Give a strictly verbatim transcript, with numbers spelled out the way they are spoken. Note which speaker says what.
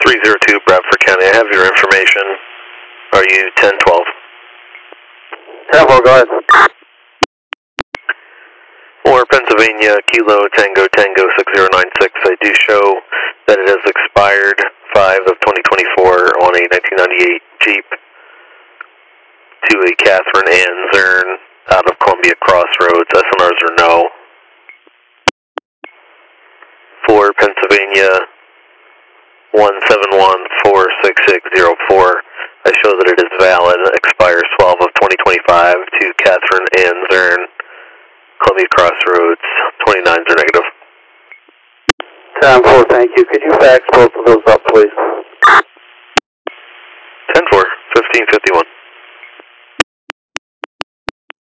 Speaker 1: three zero two, Bradford County. I have your information. Are you ten twelve?
Speaker 2: ten four, go ahead.
Speaker 1: Or Pennsylvania, Kilo Tango Tango six zero nine six. I do show that it has expired five of twenty twenty-four on a nineteen ninety-eight Jeep to a Catherine Ann Zern out of Columbia Crossroads. S N Rs are no. For Pennsylvania, one seven one four six six zero four. I show that it is valid. Expires twelve of twenty twenty-five to Catherine Ann Zern, Columbia Crossroads. twenty-nines are negative.
Speaker 2: ten four, thank you. Could you fax both of those up, please?
Speaker 1: ten four, fifteen fifty-one.